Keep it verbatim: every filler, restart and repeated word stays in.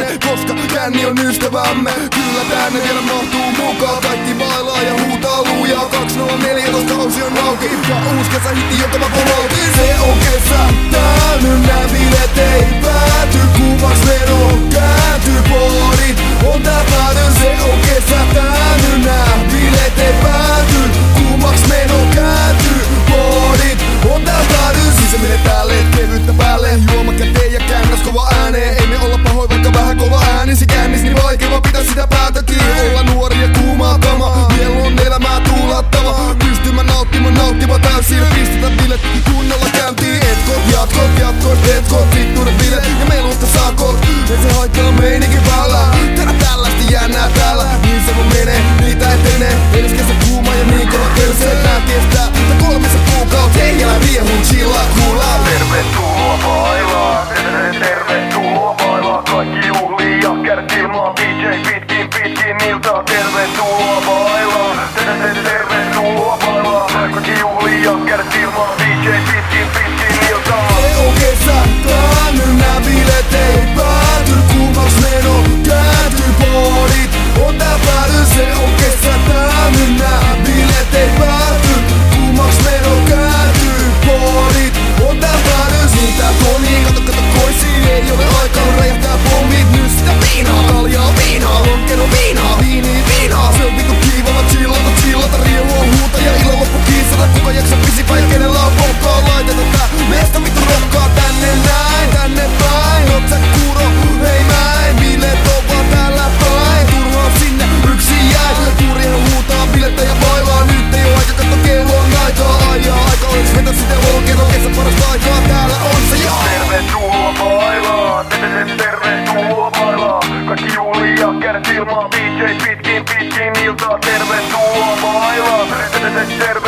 koska känni on ystävämme. Kyllä tänne vielä mahtuu mukaan, kaikki bailaa ja huutaa lujaa. kaksituhattaneljätoista kausi on auki ja uus kesähitti, jonka mä pomautin. Se on kesä täynnä bilet, ei pääty kuvaksi meno kääntyy poodit. On tää päätön, se on kesä täynnä bilet, ei pääty kuvaksi meno kääntyy poodit. On tää päätön, sisäminen päälle, kevyttä päälle, juoma käteen ja käännäs kova ääneen. Ei me olla pahoin vaikka vähän kova äänisi käännisi, niin vaikea vaan pitää sitä päätäkin. Olla nuori ja kuumaa kama, mielu on elämää tuulattava. Pystymään nauttimaan, nauttimaan täysin. Pistetä bilet kunnolla käyntiin. Etkot, jatkot, jatkot, etkot, vittuuden bilet ja melusta saakot. Ei se haittaa meininkin päällä. Tänä tällaista jännää täällä. Niin se vaan menee, niitä etenee. Edes kesä kuuma ja niin kova perseen. Nää kestää tää kolmisen kuukautta. Ei elä riehun, chillaa, kuulaa. Tervetuloa bailaan, tervetuloa bailaan. Kaikki juhlii ja kädet ilmaa, D J pitkin pitkin iltaa. Tervetuloa bailaan, tervetuloa bailaan. Kaikki juhlii ja kädet ilmaa, D J pitkin pitkin iltaa. Se on kesä täynnä bilet, ei pääty kuumaks meno kääntyy poodit. On tää pääty, se on kesä täynnä bilet, ei pääty kuumaks meno kääntyy poodit. On tää pääty, siitä Toni, kato kato koisiin, ei ole aikaa räjähtää pommit. Nyt sitä viinaa, kaljaa viinaa, lonkero viinaa, viini viinaa. Se on vittu kiivalla chillata, chillata, riehua huuta ja ilo loppu kiisata. Kuka jaksa pisipäin, kenellä on polkkaa, laiteta tää meistä vittu rokkaa tänne näin, tänne päin. Oot sä kuro, ei mäin, bilet on vaan täällä päin. Turhaan sinne, yksi jäi, turhaan huutaa, bilettä ja bailaa. Nyt ei oo aika, katso kello on aikaa ajaa. Aika oliks vetä sitä volkero, kesä parasta aikaa, täällä on se joo. Tervetuloa bailaan, tervetuloa bailaan. Kaikki juhlii ja kädet ilmaa, D J pitkin pitkin iltaa. Tervetuloa bailaan, tervetuloa